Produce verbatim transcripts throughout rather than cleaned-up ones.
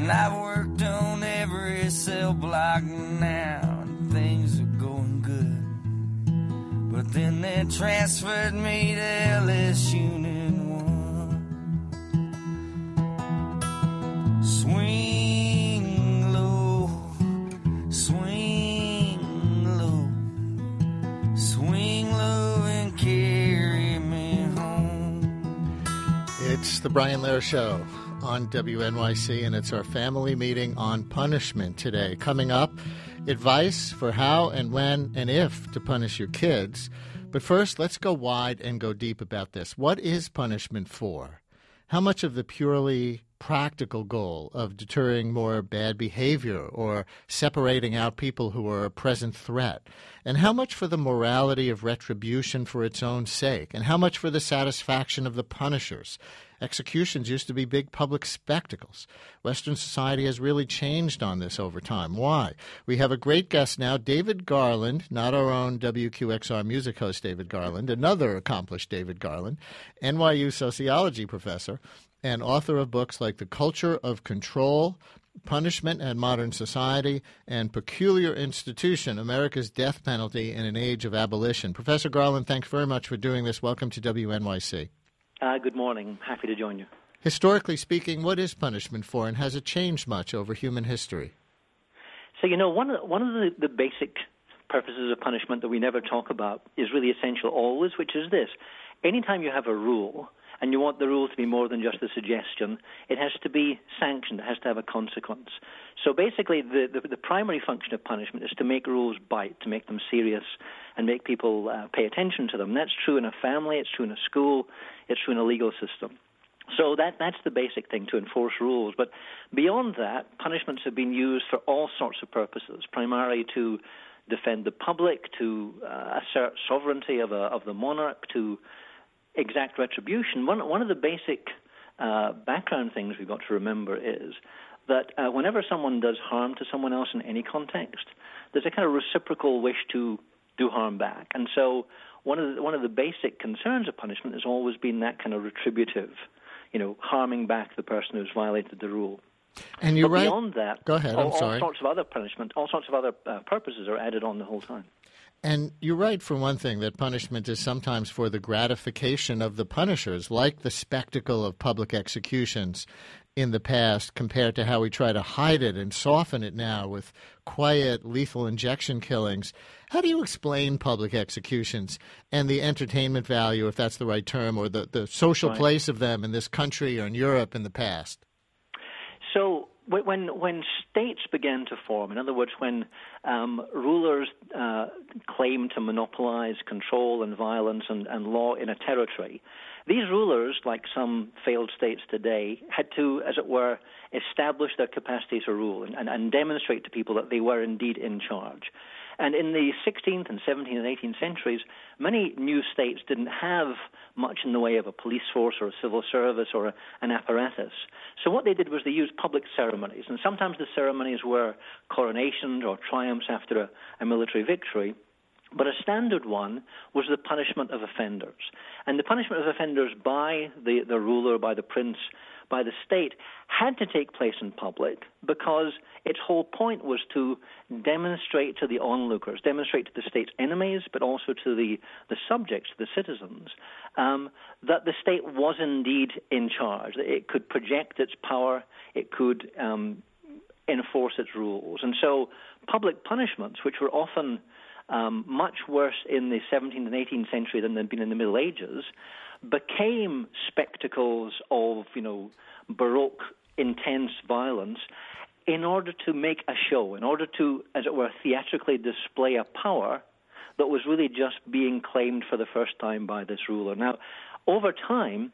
And I've worked on every cell block now, and things are going good. But then they transferred me to L S Unit one. Swing low, swing low, swing low and carry me home. It's the Brian Lehrer Show on W N Y C, and it's our family meeting on punishment today. Coming up, advice for how and when and if to punish your kids. But first, let's go wide and go deep about this. What is punishment for? How much of the purely practical goal of deterring more bad behavior or separating out people who are a present threat? And how much for the morality of retribution for its own sake? And how much for the satisfaction of the punishers? Executions used to be big public spectacles. Western society has really changed on this over time. Why? We have a great guest now, David Garland, not our own W Q X R music host David Garland, another accomplished David Garland, N Y U sociology professor, and author of books like The Culture of Control, Punishment and Modern Society, and Peculiar Institution, America's Death Penalty in an Age of Abolition. Professor Garland, thanks very much for doing this. Welcome to W N Y C. Uh, good morning. Happy to join you. Historically speaking, what is punishment for, and has it changed much over human history? So, you know, one of, one of the, the basic purposes of punishment that we never talk about is really essential always, which is this. Anytime you have a rule, and you want the rule to be more than just a suggestion, it has to be sanctioned. It has to have a consequence. So basically, the, the, the primary function of punishment is to make rules bite, to make them serious, and make people uh, pay attention to them. That's true in a family, it's true in a school, it's true in a legal system. So that that's the basic thing, to enforce rules. But beyond that, punishments have been used for all sorts of purposes, primarily to defend the public, to uh, assert sovereignty of, a, of the monarch, to exact retribution. One, one of the basic uh, background things we've got to remember is that uh, whenever someone does harm to someone else in any context, there's a kind of reciprocal wish to do harm back. And so one of the, one of the basic concerns of punishment has always been that kind of retributive, you know, harming back the person who's violated the rule. And you're but right. Beyond that, Go ahead, I'm all, sorry. all sorts of other punishment, all sorts of other uh, purposes are added on the whole time. And you're right, for one thing, that punishment is sometimes for the gratification of the punishers, like the spectacle of public executions in the past, compared to how we try to hide it and soften it now with quiet, lethal injection killings. How do you explain public executions and the entertainment value, if that's the right term, or the, the social right. place of them in this country or in Europe in the past? So when when states began to form, in other words, when um, rulers uh, claimed to monopolize control and violence and, and law in a territory, these rulers, like some failed states today, had to, as it were, establish their capacity to rule and, and, and demonstrate to people that they were indeed in charge. And in the sixteenth and seventeenth and eighteenth centuries, many new states didn't have much in the way of a police force or a civil service or a, an apparatus. So what they did was they used public ceremonies, and sometimes the ceremonies were coronations or triumphs after a, a military victory. But a standard one was the punishment of offenders. And the punishment of offenders by the, the ruler, by the prince, by the state, had to take place in public because its whole point was to demonstrate to the onlookers, demonstrate to the state's enemies, but also to the, the subjects, the citizens, um, that the state was indeed in charge, that it could project its power, it could um, enforce its rules. And so public punishments, which were often Um, much worse in the seventeenth and eighteenth century than they'd been in the Middle Ages, became spectacles of, you know, Baroque, intense violence in order to make a show, in order to, as it were, theatrically display a power that was really just being claimed for the first time by this ruler. Now, over time,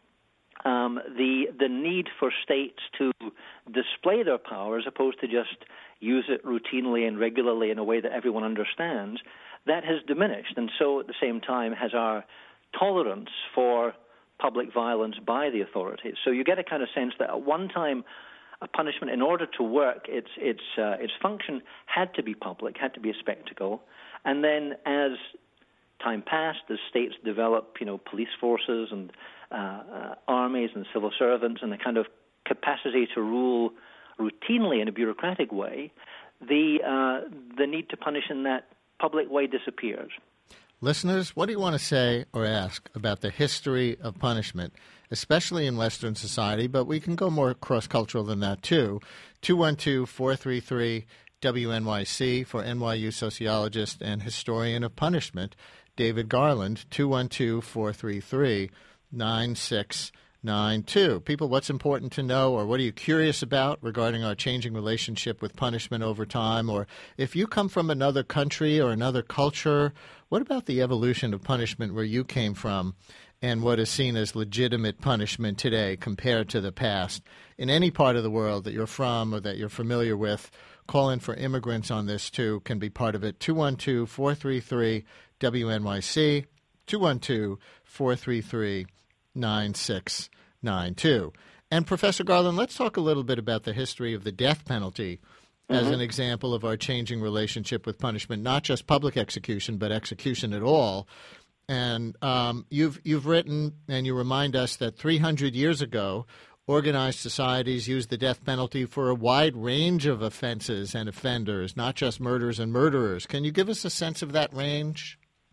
um, the the need for states to display their power as opposed to just use it routinely and regularly in a way that everyone understands, that has diminished. And so at the same time has our tolerance for public violence by the authorities. So you get a kind of sense that at one time a punishment, in order to work, its its uh, its function had to be public, had to be a spectacle. And then as time passed, as states develop, you know, police forces and uh, uh, armies and civil servants and the kind of capacity to rule routinely in a bureaucratic way, the uh, the need to punish in that public way disappears. Listeners, what do you want to say or ask about the history of punishment, especially in Western society, but we can go more cross-cultural than that, too. two one two, four three three, W N Y C for N Y U sociologist and historian of punishment, David Garland, two one two, four three three, nine six nine two. People, what's important to know, or what are you curious about regarding our changing relationship with punishment over time? Or if you come from another country or another culture, what about the evolution of punishment where you came from and what is seen as legitimate punishment today compared to the past? In any part of the world that you're from or that you're familiar with, call in for immigrants on this, too, can be part of it. two one two, four three three, W N Y C, two one two, four three three, nine six nine two. And Professor Garland, let's talk a little bit about the history of the death penalty as mm-hmm. an example of our changing relationship with punishment, not just public execution, but execution at all. And um, you've you've written, and you remind us that three hundred years ago, organized societies used the death penalty for a wide range of offenses and offenders, not just murderers and murderers. Can you give us a sense of that range?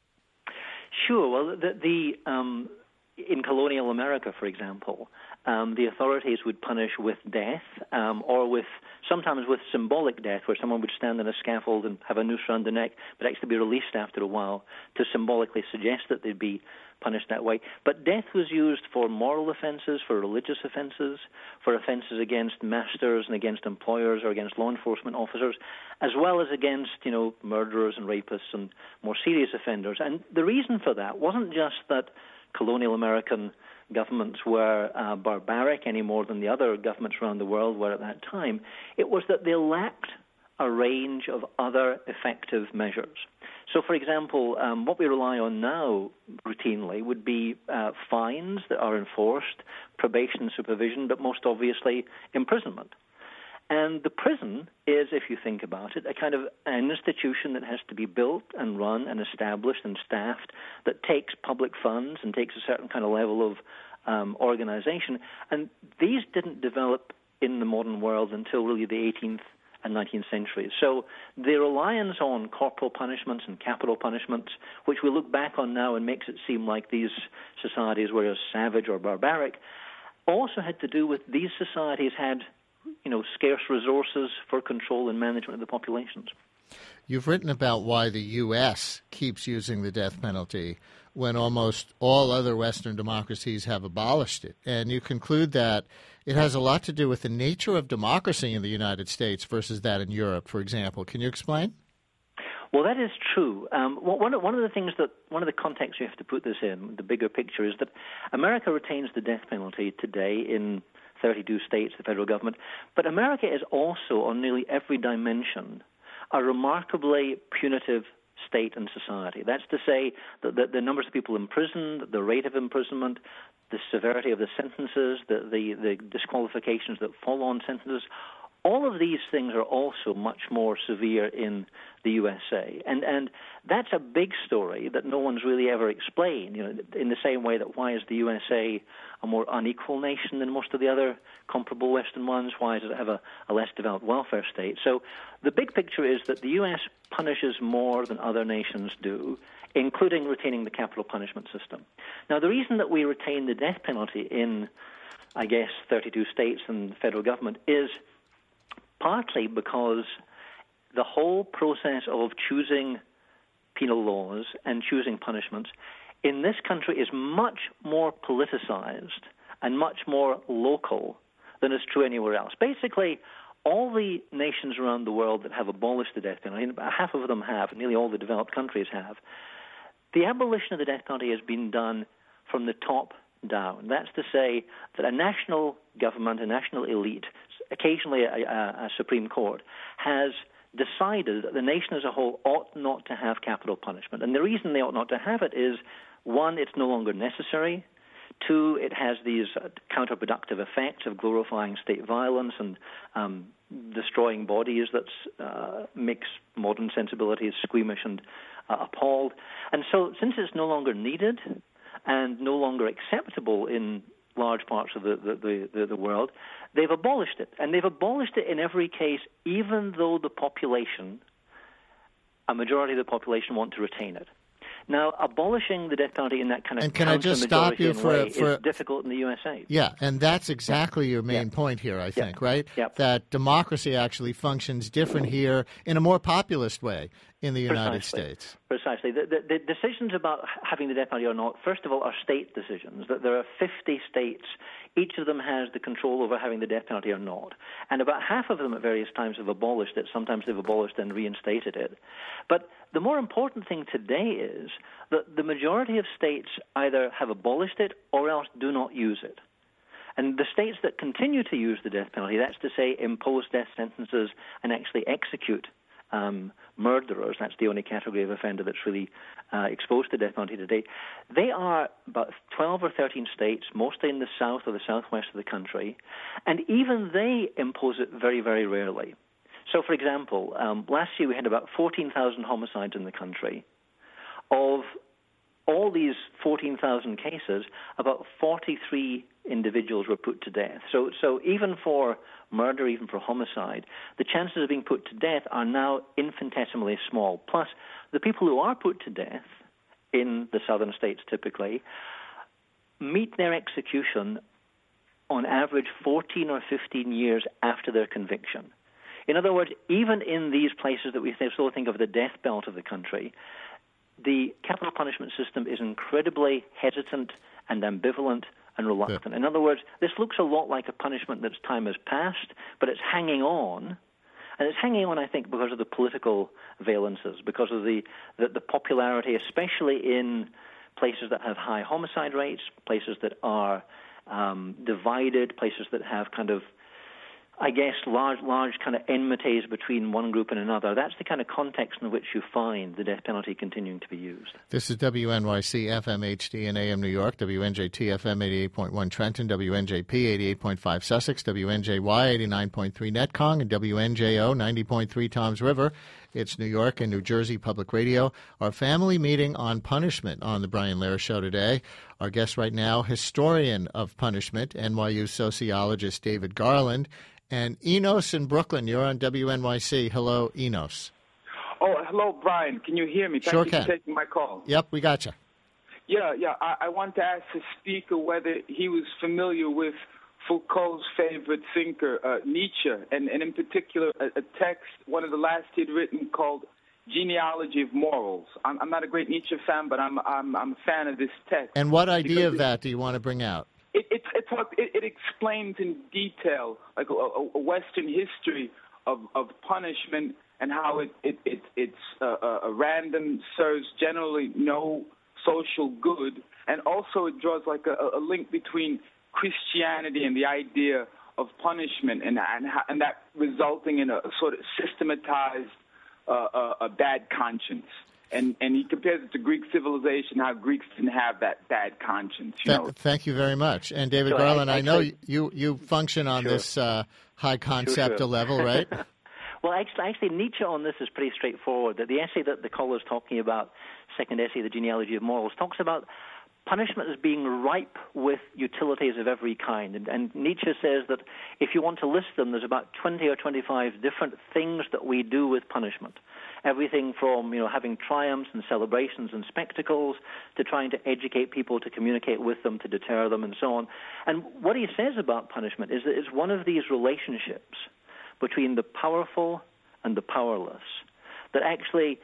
Sure. Well, the, the um, in colonial America, for example, um, the authorities would punish with death um, or with sometimes with symbolic death, where someone would stand on a scaffold and have a noose around the neck, but actually be released after a while to symbolically suggest that they'd be punished that way. But death was used for moral offenses, for religious offenses, for offenses against masters and against employers or against law enforcement officers, as well as against, you know, murderers and rapists and more serious offenders. And the reason for that wasn't just that colonial American governments were uh, barbaric any more than the other governments around the world were at that time. It was that they lacked a range of other effective measures. So, for example, um, what we rely on now routinely would be uh, fines that are enforced, probation, supervision, but most obviously imprisonment. And the prison is, if you think about it, a kind of an institution that has to be built and run and established and staffed that takes public funds and takes a certain kind of level of um, organization. And these didn't develop in the modern world until really the eighteenth and nineteenth centuries. So the reliance on corporal punishments and capital punishments, which we look back on now and makes it seem like these societies were as savage or barbaric, also had to do with these societies had, you know, scarce resources for control and management of the populations. You've written about why the U S keeps using the death penalty when almost all other Western democracies have abolished it. And you conclude that it has a lot to do with the nature of democracy in the United States versus that in Europe, for example. Can you explain? Well, that is true. Um, one, of, one of the things that, one of the contexts you have to put this in, the bigger picture, is that America retains the death penalty today in thirty-two states, the federal government. But America is also, on nearly every dimension, a remarkably punitive state and society. That's to say that the, the numbers of people imprisoned, the rate of imprisonment, the severity of the sentences, the, the, the disqualifications that follow on sentences, all of these things are also much more severe in the U S A. And and that's a big story that no one's really ever explained, you know, in the same way that why is the U S A a more unequal nation than most of the other comparable Western ones? Why does it have a, a less developed welfare state? So the big picture is that the U S punishes more than other nations do, including retaining the capital punishment system. Now, the reason that we retain the death penalty in, I guess, thirty-two states and the federal government is partly because the whole process of choosing penal laws and choosing punishments in this country is much more politicized and much more local than is true anywhere else. Basically, all the nations around the world that have abolished the death penalty, about half of them have, nearly all the developed countries have, the abolition of the death penalty has been done from the top down. That's to say that a national government, a national elite, occasionally a, a, a Supreme Court, has decided that the nation as a whole ought not to have capital punishment. And the reason they ought not to have it is, one, it's no longer necessary. Two, it has these uh, counterproductive effects of glorifying state violence and um, destroying bodies that uh, makes modern sensibilities squeamish and uh, appalled. And so since it's no longer needed and no longer acceptable in large parts of the, the, the, the world, they've abolished it. And they've abolished it in every case, even though the population, a majority of the population, want to retain it. Now, abolishing the death penalty in that kind of and can I just stop you for, way for is difficult in the U S A. Yeah, and that's exactly your main yeah. point here, I think, yeah. right? Yep. That democracy actually functions different here in a more populist way in the United Precisely. States. Precisely. The, the, the decisions about having the death penalty or not, first of all, are state decisions. That there are fifty states. Each of them has the control over having the death penalty or not. And about half of them at various times have abolished it. Sometimes they've abolished and reinstated it. But the more important thing today is that the majority of states either have abolished it or else do not use it. And the states that continue to use the death penalty, that's to say impose death sentences and actually execute um, murderers, that's the only category of offender that's really uh, exposed to death penalty today, they are about twelve or thirteen states, mostly in the south or the southwest of the country, and even they impose it very, very rarely. So, for example, um, last year we had about fourteen thousand homicides in the country. Of all these fourteen thousand cases, about forty-three individuals were put to death. So, so even for murder, even for homicide, the chances of being put to death are now infinitesimally small. Plus, the people who are put to death in the southern states typically meet their execution on average fourteen or fifteen years after their conviction. In other words, even in these places that we still think of the death belt of the country, the capital punishment system is incredibly hesitant and ambivalent and reluctant. Yeah. In other words, this looks a lot like a punishment that's time has passed, but it's hanging on. And it's hanging on, I think, because of the political valences, because of the, the, the popularity, especially in places that have high homicide rates, places that are um, divided, places that have kind of, I guess, large, large kind of enmities between one group and another. That's the kind of context in which you find the death penalty continuing to be used. This is W N Y C F M H D in A M New York, W N J T F M eighty-eight point one Trenton, W N J P eighty-eight point five Sussex, W N J Y eighty-nine point three Netcong, and W N J O ninety point three Toms River. It's New York and New Jersey Public Radio. Our family meeting on punishment on the Brian Lehrer Show today. Our guest right now, historian of punishment, N Y U sociologist David Garland. And Enos in Brooklyn, you're on W N Y C. Hello, Enos. Oh, hello, Brian. Can you hear me? Thank sure you can. for taking my call. Yep, we got you. Yeah, yeah. I, I want to ask the speaker whether he was familiar with Foucault's favorite thinker, uh, Nietzsche, and, and in particular a, a text, one of the last he'd written called Genealogy of Morals. I'm, I'm not a great Nietzsche fan, but I'm, I'm, I'm a fan of this text. And what idea of that do you want to bring out? It, it, it, it, it explains in detail like a, a Western history of, of punishment and how it, it, it it's uh, a random, serves generally no social good, and also it draws like a, a link between Christianity and the idea of punishment, and and, and that resulting in a sort of systematized uh, uh, a bad conscience. And and he compares it to Greek civilization, how Greeks didn't have that bad conscience. You Th- know. Thank you very much. And David so Garland, I, I know actually, you, you function on sure. this uh, high concept sure, sure. level, right? Well, actually, actually, Nietzsche on this is pretty straightforward. The essay that the caller is talking about, second essay, The Genealogy of Morals, talks about punishment as being ripe with utilities of every kind. And, and Nietzsche says that if you want to list them, there's about twenty or twenty-five different things that we do with punishment. Everything from, you know, having triumphs and celebrations and spectacles to trying to educate people, to communicate with them, to deter them, and so on. And what he says about punishment is that it's one of these relationships between the powerful and the powerless that actually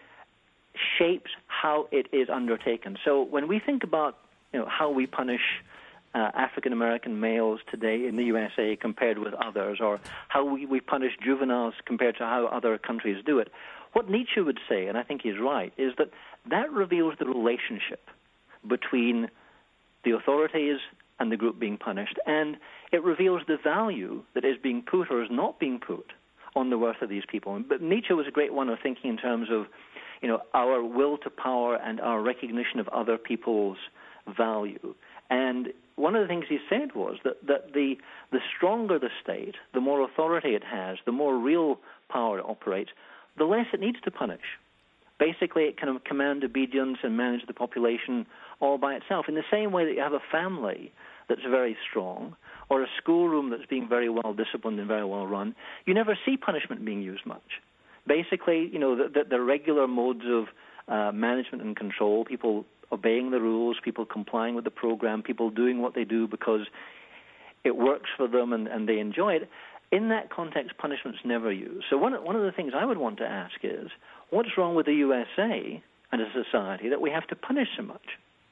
shapes how it is undertaken. So when we think about, you know, how we punish uh, African-American males today in the U S A compared with others, or how we, we punish juveniles compared to how other countries do it, what Nietzsche would say, and I think he's right, is that that reveals the relationship between the authorities and the group being punished, and it reveals the value that is being put or is not being put on the worth of these people. But Nietzsche was a great one of thinking in terms of, you know, our will to power and our recognition of other people's value. And one of the things he said was that, that the, the stronger the state, the more authority it has, the more real power it operates, the less it needs to punish. Basically, it can command obedience and manage the population all by itself. In the same way that you have a family that's very strong, or a schoolroom that's being very well disciplined and very well run, you never see punishment being used much. Basically, you know, the, the, the regular modes of uh, management and control, people obeying the rules, people complying with the program, people doing what they do because it works for them and, and they enjoy it. In that context, punishment's never used. So one, one of the things I would want to ask is, what's wrong with the U S A and a society that we have to punish so much?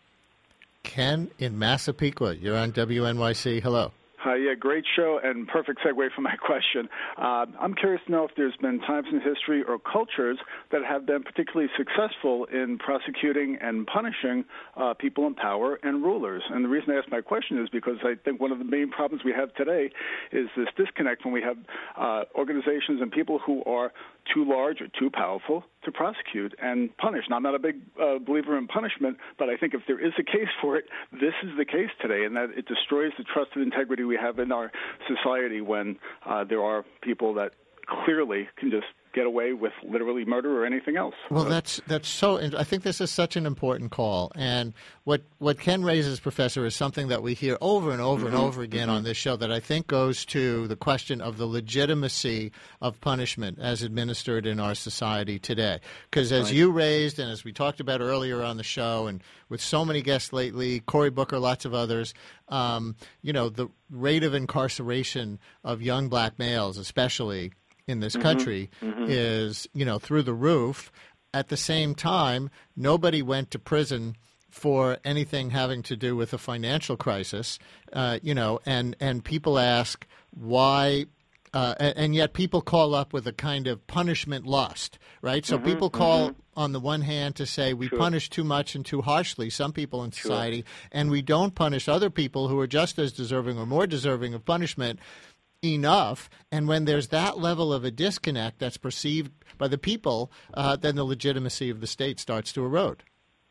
Ken in Massapequa, you're on W N Y C. Hello. Hi, yeah, great show and perfect segue for my question. Uh, I'm curious to know if there's been times in history or cultures that have been particularly successful in prosecuting and punishing uh, people in power and rulers. And the reason I ask my question is because I think one of the main problems we have today is this disconnect when we have uh, organizations and people who are too large or too powerful to prosecute and punish. Now, I'm not a big uh, believer in punishment, but I think if there is a case for it, this is the case today, and that it destroys the trust and integrity we have in our society when uh, there are people that clearly can just get away with literally murder or anything else. Well, that's that's so. I think this is such an important call, and what what Ken raises, Professor, is something that we hear over and over mm-hmm. and over again mm-hmm. on this show that I think goes to the question of the legitimacy of punishment as administered in our society today. Because as right. you raised, and as we talked about earlier on the show, and with so many guests lately, Cory Booker, lots of others, um, you know, the rate of incarceration of young black males, especially in this country, mm-hmm. is, you know, through the roof. At the same time, nobody went to prison for anything having to do with a financial crisis, uh, you know, and, and people ask why, uh, and, and yet people call up with a kind of punishment lust, right? So mm-hmm. people call mm-hmm. on the one hand to say we sure. punish too much and too harshly some people in society, sure. and we don't punish other people who are just as deserving or more deserving of punishment enough. And when there's that level of a disconnect that's perceived by the people, uh, then the legitimacy of the state starts to erode.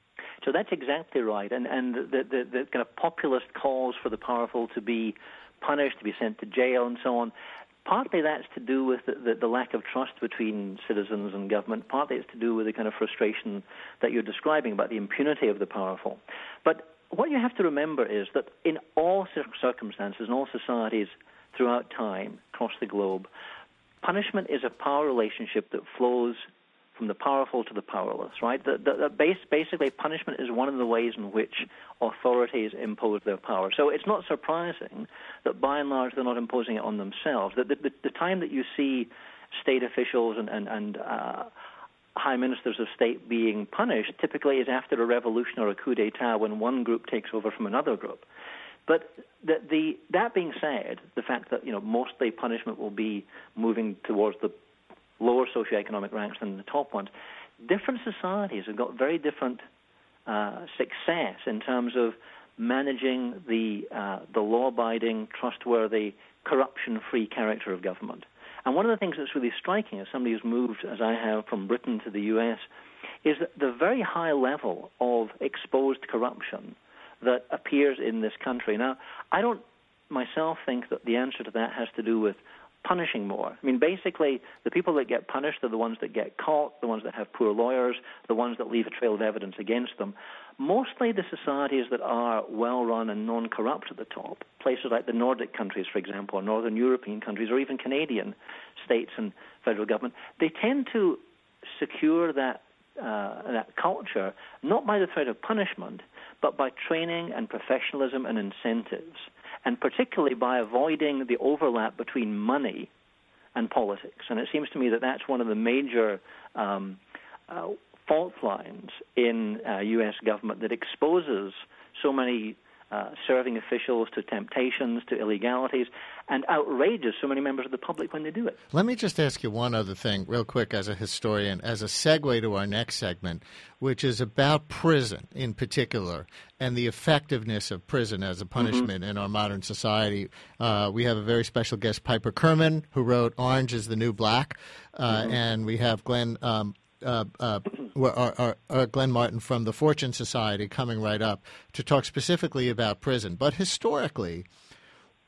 So that's exactly right. And and the, the, the kind of populist calls for the powerful to be punished, to be sent to jail and so on, partly that's to do with the, the, the lack of trust between citizens and government. Partly it's to do with the kind of frustration that you're describing about the impunity of the powerful. But what you have to remember is that in all circumstances, in all societies, throughout time, across the globe, punishment is a power relationship that flows from the powerful to the powerless, right? The, the, the base, basically, punishment is one of the ways in which authorities impose their power. So it's not surprising that, by and large, they're not imposing it on themselves. The, the, the time that you see state officials and, and, and uh, high ministers of state being punished typically is after a revolution or a coup d'etat when one group takes over from another group. But the, the, that being said, the fact that, you know, mostly punishment will be moving towards the lower socioeconomic ranks than the top ones, different societies have got very different uh, success in terms of managing the uh, the law-abiding, trustworthy, corruption-free character of government. And one of the things that's really striking, as somebody who's moved, as I have, from Britain to the U S, is that the very high level of exposed corruption that appears in this country. Now, I don't myself think that the answer to that has to do with punishing more. I mean, basically, the people that get punished are the ones that get caught, the ones that have poor lawyers, the ones that leave a trail of evidence against them. Mostly the societies that are well-run and non-corrupt at the top, places like the Nordic countries, for example, or Northern European countries, or even Canadian states and federal government, they tend to secure that uh, that culture not by the threat of punishment, but by training and professionalism and incentives, and particularly by avoiding the overlap between money and politics. And it seems to me that that's one of the major um, uh, fault lines in uh, U S government that exposes so many uh, serving officials to temptations, to illegalities, and outrages so many members of the public when they do it. Let me just ask you one other thing real quick as a historian, as a segue to our next segment, which is about prison in particular and the effectiveness of prison as a punishment mm-hmm. in our modern society. Uh, we have a very special guest, Piper Kerman, who wrote Orange is the New Black, uh, mm-hmm. and we have Glenn um, Uh, uh, or, or, or Glenn Martin from the Fortune Society coming right up to talk specifically about prison. But historically,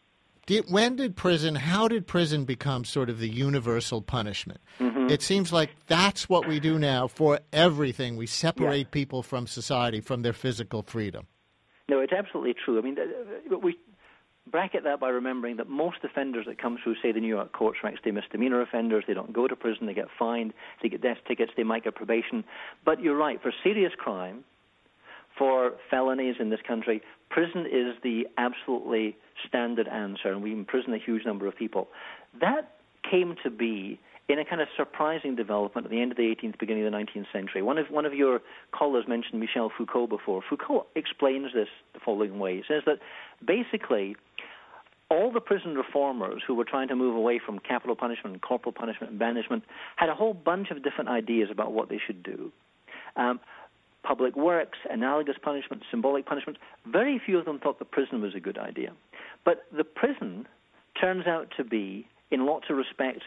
Did, when did prison, how did prison become sort of the universal punishment? Mm-hmm. It seems like that's what we do now for everything. We separate yeah. people from society, from their physical freedom. No, it's absolutely true. I mean, we bracket that by remembering that most offenders that come through, say, the New York courts are actually misdemeanor offenders. They don't go to prison. They get fined. They get death tickets. They might get probation. But you're right. For serious crime, for felonies in this country, prison is the absolutely standard answer, and we imprison a huge number of people. That came to be in a kind of surprising development at the end of the eighteenth, beginning of the nineteenth century. One of one of your callers mentioned Michel Foucault before. Foucault explains this the following way. He says that basically all the prison reformers who were trying to move away from capital punishment and corporal punishment and banishment had a whole bunch of different ideas about what they should do. Um, public works, analogous punishment, symbolic punishment. Very few of them thought the prison was a good idea. But the prison turns out to be, in lots of respects,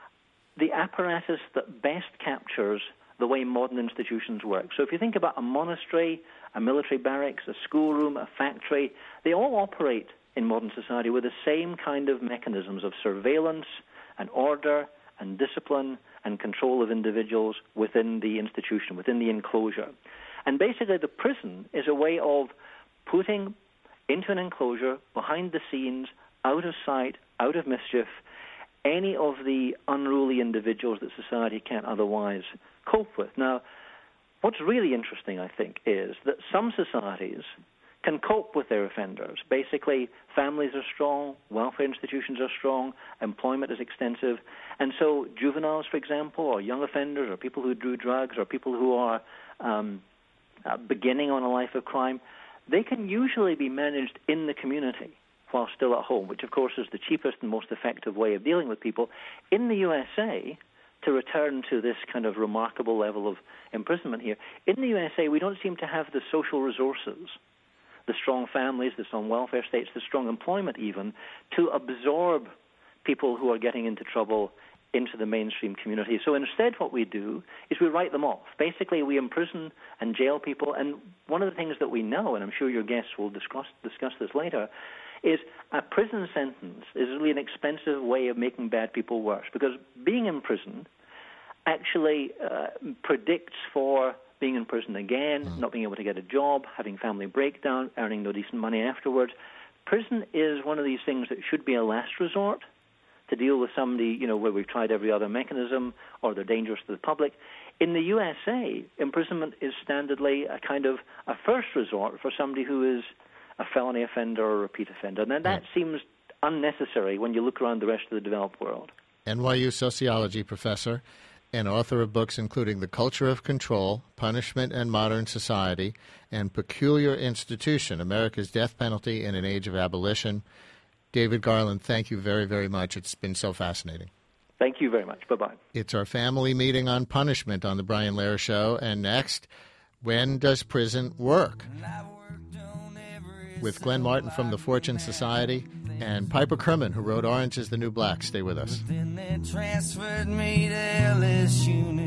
the apparatus that best captures the way modern institutions work. So if you think about a monastery, a military barracks, a schoolroom, a factory, they all operate in modern society with the same kind of mechanisms of surveillance and order and discipline and control of individuals within the institution, within the enclosure. And basically the prison is a way of putting into an enclosure, behind the scenes, out of sight, out of mischief, any of the unruly individuals that society can't otherwise cope with. Now, what's really interesting, I think, is that some societies can cope with their offenders. Basically, families are strong, welfare institutions are strong, employment is extensive, and so juveniles, for example, or young offenders, or people who do drugs, or people who are um, uh, beginning on a life of crime, they can usually be managed in the community while still at home, which, of course, is the cheapest and most effective way of dealing with people. In the U S A, to return to this kind of remarkable level of imprisonment here, in the U S A, we don't seem to have the social resources, the strong families, the strong welfare states, the strong employment even, to absorb people who are getting into trouble into the mainstream community. So instead what we do is we write them off. Basically, we imprison and jail people, and one of the things that we know, and I'm sure your guests will discuss, discuss this later, is a prison sentence is really an expensive way of making bad people worse, because being in prison actually uh, predicts for being in prison again, mm. not being able to get a job, having family breakdown, earning no decent money afterwards. Prison is one of these things that should be a last resort to deal with somebody, you know, where we've tried every other mechanism or they're dangerous to the public. In the U S A, imprisonment is standardly a kind of a first resort for somebody who is a felony offender or a repeat offender. And that right. seems unnecessary when you look around the rest of the developed world. N Y U sociology professor and author of books including The Culture of Control, Punishment and Modern Society, and Peculiar Institution, America's Death Penalty in an Age of Abolition. David Garland, thank you very, very much. It's been so fascinating. Thank you very much. Bye-bye. It's our family meeting on punishment on The Brian Lehrer Show. And next, when does prison work? With Glenn Martin from the Fortune Society and Piper Kerman, who wrote Orange is the New Black. Stay with us. Then they transferred me to L S U.